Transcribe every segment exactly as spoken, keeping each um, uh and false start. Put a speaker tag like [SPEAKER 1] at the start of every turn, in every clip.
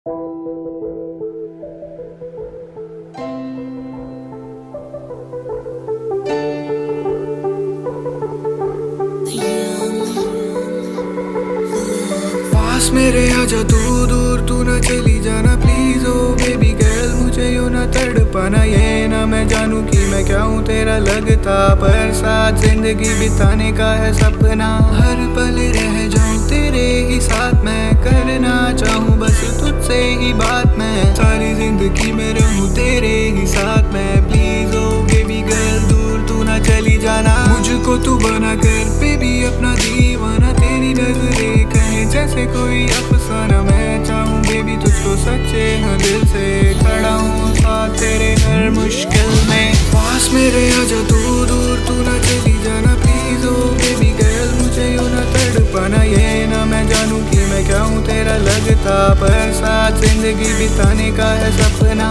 [SPEAKER 1] पास मेरे आजा तू, दूर तू ना चली जाना प्लीज। ओ बेबी गर्ल मुझे यूं ना तड़पाना, ये ना मैं जानूं कि मैं क्या हूँ तेरा लगता, पर साथ जिंदगी बिताने का है सपना। हर पल रह जाऊं तेरे ही साथ, मैं करना चाहूँ बस तुझसे ही बात। मैं सारी जिंदगी में रहूं तेरे ही साथ मैं, प्लीज ओ बेबी गर्ल दूर तू ना चली जाना। मुझको तू बना कर बेबी अपना दीवाना, तेरी नजरें कहे जैसे कोई अफसाना। मैं चाहूँ बेबी तुझको सच्चे हाँ दिल से, खड़ा हूँ साथ तेरे हर मुश्किल में। पास मेरे आजा तू, दूर तू ना चली जाना प्लीज। ओ बेबी गर्ल मुझे यूं ना तड़पाना, ये ना मैं जानूं कि मैं क्या हूँ तेरा लगता, पर साथ जिंदगी बिताने का है सपना।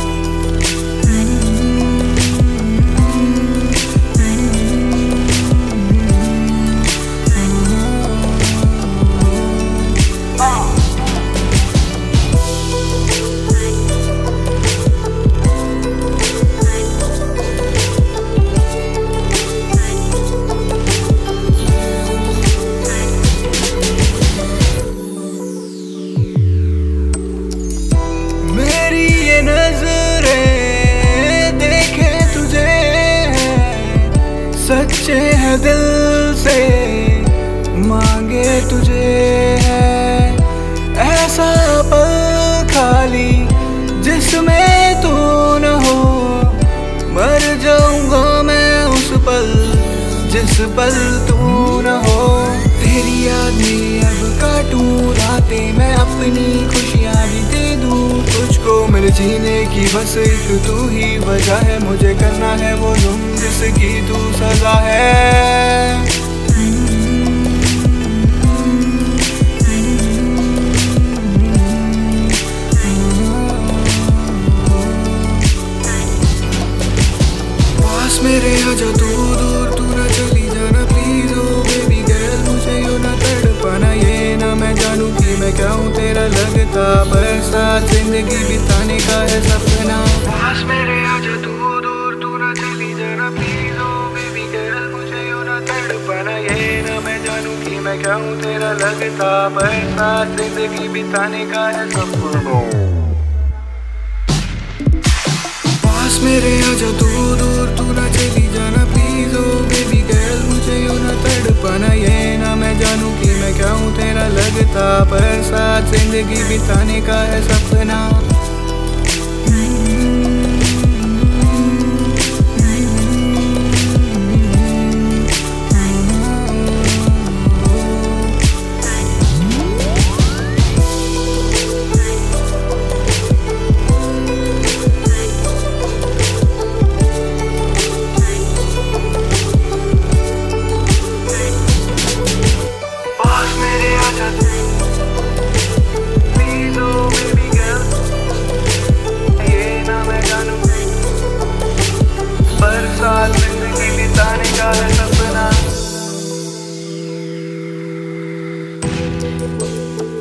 [SPEAKER 1] सच्चे है दिल से मांगे तुझे है, ऐसा पल खाली जिसमें तू न हो। मर जाऊंगा मैं उस पल जिस पल तू न हो। तेरी याद में अब काटूं रातें, मैं अपनी खुशियाँ भी दे दूं तुझको। मेरे जीने की बस एक तू ही वजह है, मुझे करना है वो जुर्म जिसकी तू सजा है। पास मेरे आजा तू, दूर तू ना चली जाना प्लीज। ओ बेबी गर्ल मुझे यूं ना तड़पाना, ये ना मैं जानूं कि मैं क्या हूँ तेरा लगता, पर साथ जिंदगी बिताने का है सपना। पास मेरे आजा तू, दूर तू ना चली जाना प्लीज। ओ बेबी गर्ल मुझे यूं ना तड़पाना, ये ना मैं जानूं कि मैं क्या हूँ तेरा लगता, पर साथ जिंदगी बिताने का है सपना। पास मेरे आजा तू, दूर तू ना चली जाना प्लीज। ओ बेबी गर्ल मुझे यूं ना तड़पाना, ये ना मैं जानूं कि मैं क्या हूँ तेरा लगता, पर साथ जिंदगी बिताने का है सपना। जिंदगी बिताने का है सपना।